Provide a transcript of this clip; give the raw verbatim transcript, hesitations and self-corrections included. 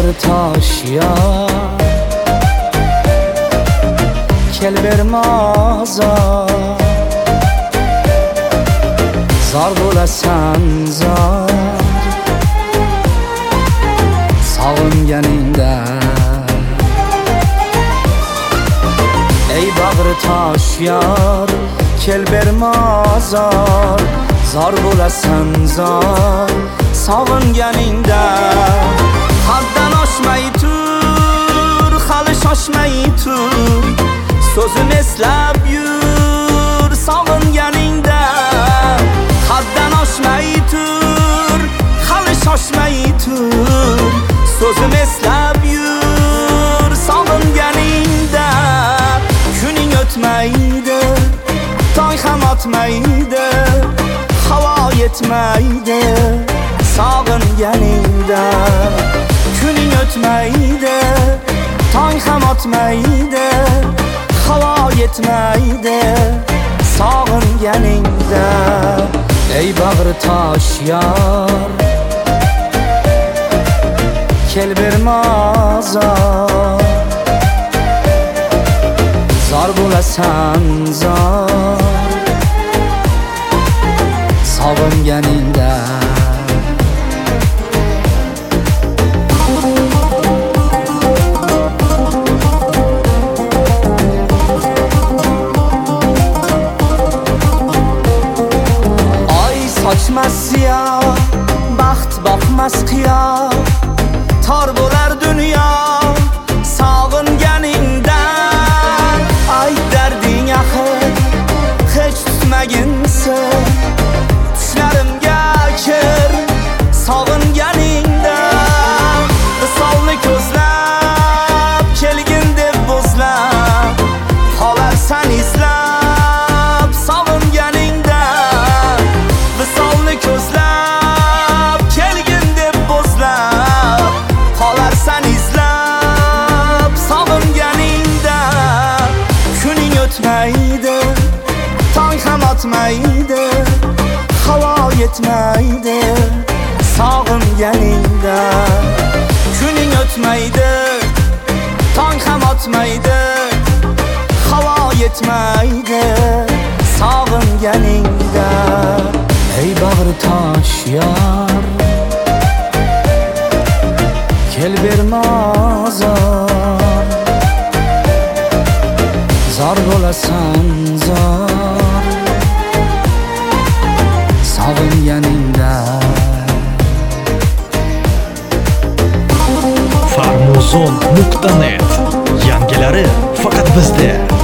bag'ri tosh yor, kel berma azor. Zor bo'lasan zor sog'inganingda. Ey bag'ri tosh yor, kel berma azor. Zor bo'lasan zor sog'inganingda. Haddan oshmay tur, hali shoshmay tur, so'zim eslab yur sog'inganingda. Haddan oshmay tur, hali shoshmay tur, so'zim eslab yur sog'inganingda. Kuning o'tmaydi, tong ham otmaydi, havo yetmaydi sog'inganingda. Kuning o'tmaydi, tong ham otmaydi, havo yetmaydi sog'inganingda. Ey bag'ri tosh yor, kel berma azor. Zor bo'lasan zor sog'inganingda. Oy sochmas ziyo, baxt boqmas qiyo, tor bo'lar dunyo sog'inganingda. Ay darding axir hech tutmaginsan, tushlarimga kir sog'inganingda. Visolni ko'zlab kelgin deb bo'zlab, qolarsan izlab sog'inganingda. Visolni ko'zlab kelgin deb bo'zlab, qolarsan izlab sog'inganingda. Kuning o'tmaydi, tong ham otmaydi, havo yetmaydi sog'inganingda. Kuning o'tmaydi, tong ham otmaydi, havo yetmaydi sog'inganingda. Ey bag'ri tosh yor, kel berma azor. Zor bo'lasan zor sog'inganingda. farmuzon nuqta net, yangilari faqat bizda.